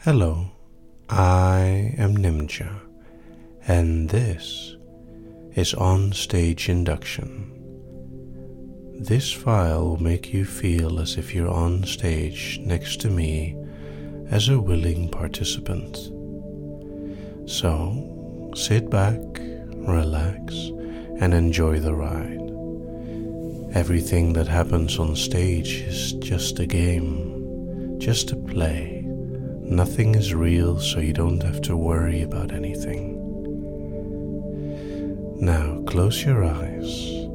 Hello, I am Nimja, and this is On Stage Induction. This file will make you feel as if you're on stage next to me as a willing participant. So, sit back, relax, and enjoy the ride. Everything that happens on stage is just a game, just a play. Nothing is real, so you don't have to worry about anything. Now close your eyes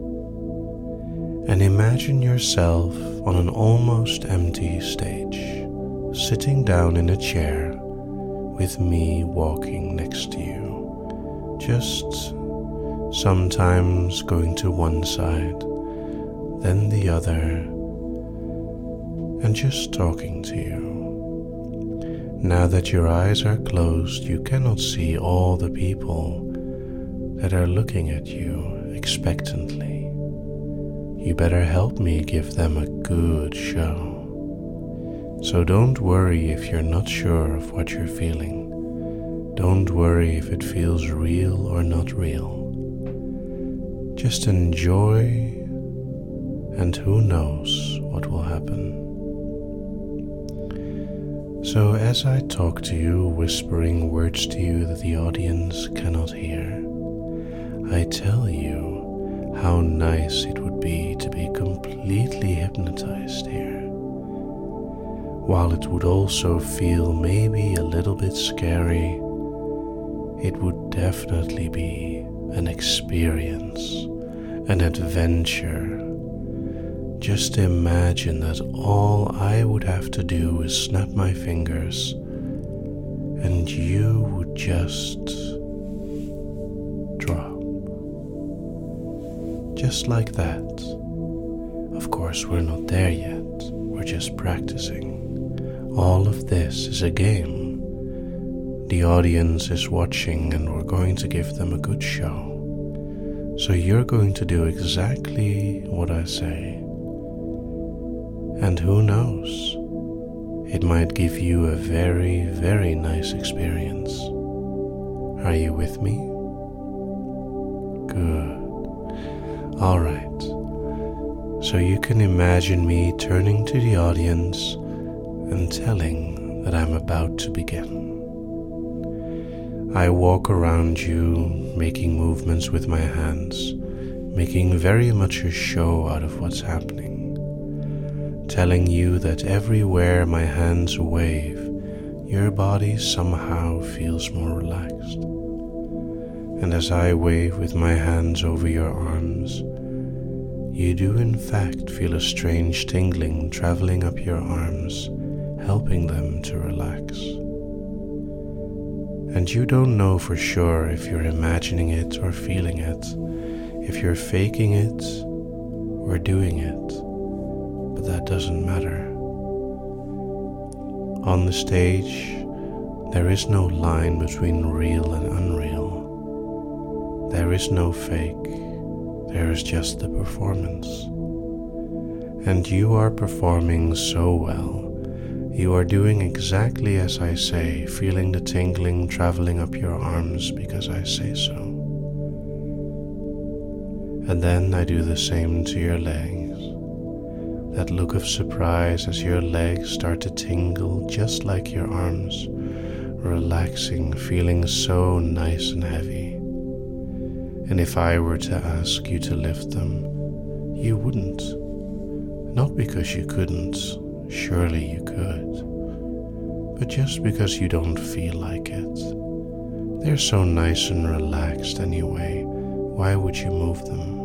and imagine yourself on an almost empty stage, sitting down in a chair with me walking next to you, just sometimes going to one side, then the other, and just talking to you. Now that your eyes are closed, you cannot see all the people that are looking at you expectantly. You better help me give them a good show. So don't worry if you're not sure of what you're feeling. Don't worry if it feels real or not real. Just enjoy, and who knows what will happen. So as I talk to you, whispering words to you that the audience cannot hear, I tell you how nice it would be to be completely hypnotized here. While it would also feel maybe a little bit scary, it would definitely be an experience, an adventure. Just imagine that all I would have to do is snap my fingers and you would just drop. Just like that. Of course, we're not there yet. We're just practicing. All of this is a game. The audience is watching and we're going to give them a good show. So you're going to do exactly what I say. And who knows, it might give you a very, very nice experience. Are you with me? Good. All right. So you can imagine me turning to the audience and telling that I'm about to begin. I walk around you, making movements with my hands, making very much a show out of what's happening. Telling you that everywhere my hands wave, your body somehow feels more relaxed. And as I wave with my hands over your arms, you do in fact feel a strange tingling traveling up your arms, helping them to relax. And you don't know for sure if you're imagining it or feeling it, if you're faking it or doing it. But that doesn't matter. On the stage, there is no line between real and unreal. There is no fake. There is just the performance. And you are performing so well. You are doing exactly as I say, feeling the tingling traveling up your arms because I say so. And then I do the same to your legs. That look of surprise as your legs start to tingle just like your arms, relaxing, feeling so nice and heavy. And if I were to ask you to lift them, you wouldn't. Not because you couldn't, surely you could, but just because you don't feel like it. They're so nice and relaxed anyway, why would you move them?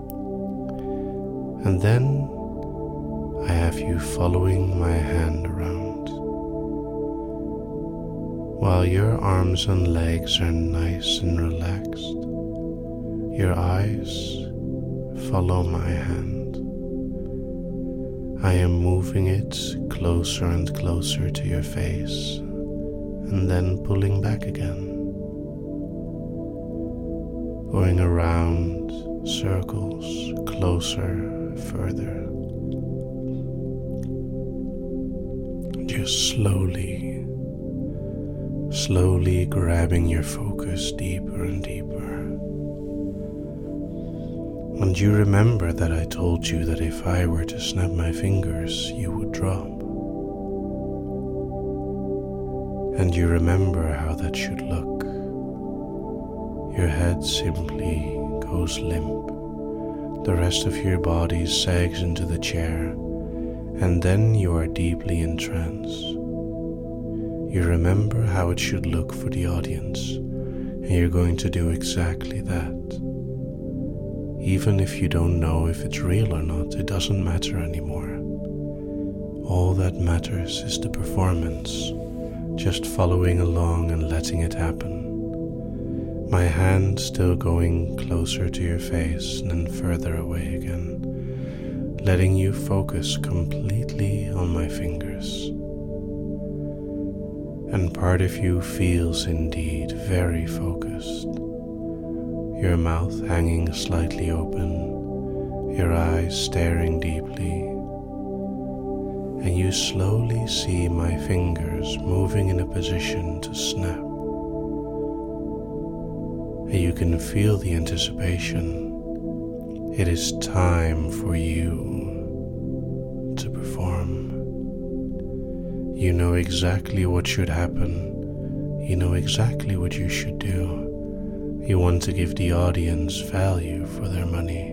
And then I have you following my hand around. While your arms and legs are nice and relaxed, your eyes follow my hand. I am moving it closer and closer to your face, and then pulling back again. Going around circles, closer, further. Just slowly slowly grabbing your focus deeper and deeper. And you remember that I told you that if I were to snap my fingers, you would drop. And you remember how that should look. Your head simply goes limp. The rest of your body sags into the chair, and then you are deeply in trance. You remember how it should look for the audience, and you're going to do exactly that. Even if you don't know if it's real or not, it doesn't matter anymore. All that matters is the performance, just following along and letting it happen. My hand still going closer to your face and then further away again, letting you focus completely on my fingers. And part of you feels indeed very focused. Your mouth hanging slightly open, your eyes staring deeply, and you slowly see my fingers moving in a position to snap. And you can feel the anticipation. It is time for you to perform. You know exactly what should happen. You know exactly what you should do. You want to give the audience value for their money.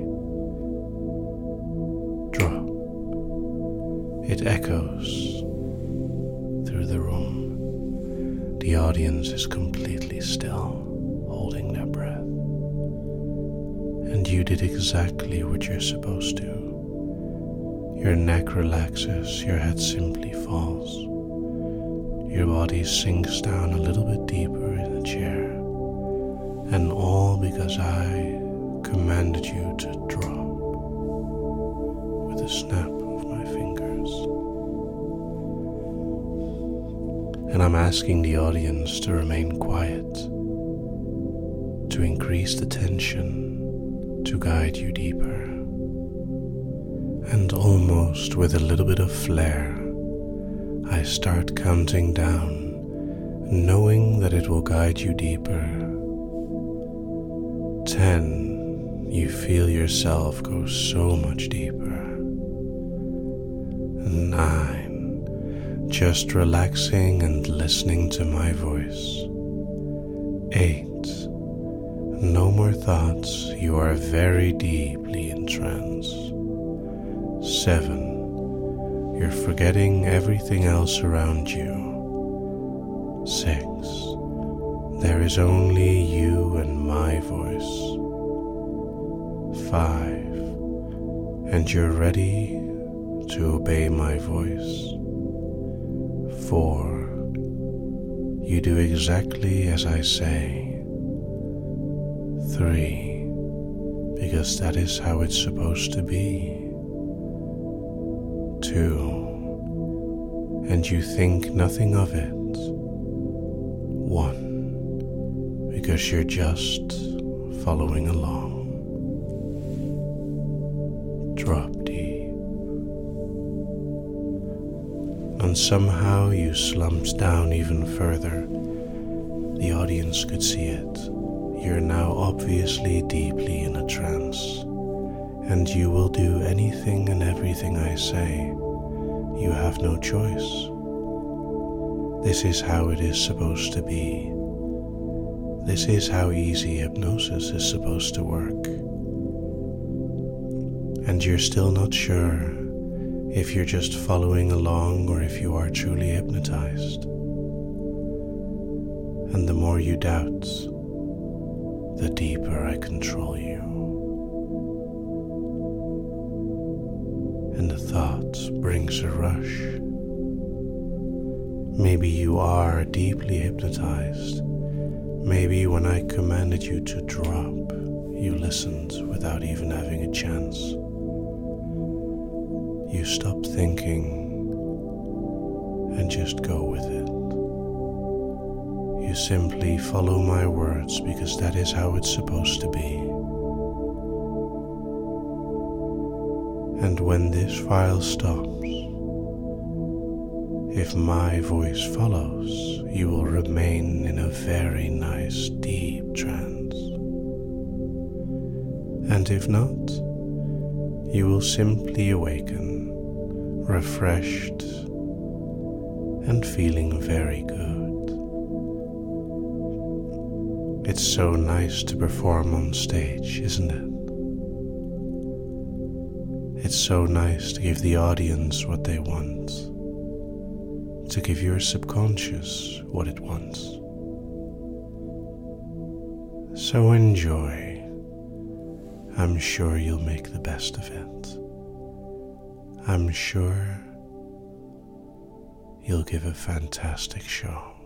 Drop. It echoes through the room. The audience is completely still, holding their breath. And you did exactly what you're supposed to. Your neck relaxes, your head simply falls. Your body sinks down a little bit deeper in the chair. And all because I commanded you to drop with a snap of my fingers. And I'm asking the audience to remain quiet, to increase the tension, to guide you deeper. And almost with a little bit of flair, I start counting down, knowing that it will guide you deeper. 10, you feel yourself go so much deeper. 9, just relaxing and listening to my voice. 8, no more thoughts, you are very deeply in trance. 7, you're forgetting everything else around you. 6, there is only you and my voice. 5, and you're ready to obey my voice. 4, you do exactly as I say. 3, because that is how it's supposed to be. 2, and you think nothing of it. 1, because you're just following along. Drop deep. And somehow you slumped down even further. The audience could see it. You're now obviously deeply in a trance, and you will do anything and everything I say. You have no choice. This is how it is supposed to be. This is how easy hypnosis is supposed to work. And you're still not sure if you're just following along or if you are truly hypnotized. And the more you doubt, the deeper I control you. And the thought brings a rush. Maybe you are deeply hypnotized. Maybe when I commanded you to drop, you listened without even having a chance. You stop thinking and just go with it. You simply follow my words because that is how it's supposed to be. And when this file stops, if my voice follows, you will remain in a very nice deep trance. And if not, you will simply awaken, refreshed and feeling very good. It's so nice to perform on stage, isn't it? It's so nice to give the audience what they want, to give your subconscious what it wants. So enjoy. I'm sure you'll make the best of it. I'm sure you'll give a fantastic show.